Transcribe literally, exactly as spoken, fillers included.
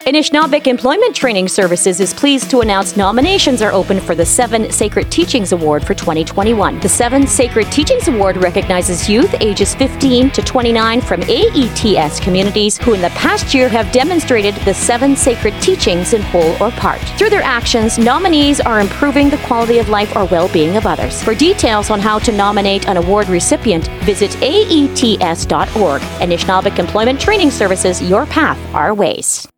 Anishinaabeg Employment Training Services is pleased to announce nominations are open for the Seven Sacred Teachings Award for twenty twenty-one. The Seven Sacred Teachings Award recognizes youth ages fifteen to twenty-nine from A E T S communities who in the past year have demonstrated the seven sacred teachings in whole or part. Through their actions, nominees are improving the quality of life or well-being of others. For details on how to nominate an award recipient, visit A E T S dot org. Anishinaabeg Employment Training Services, your path, our ways.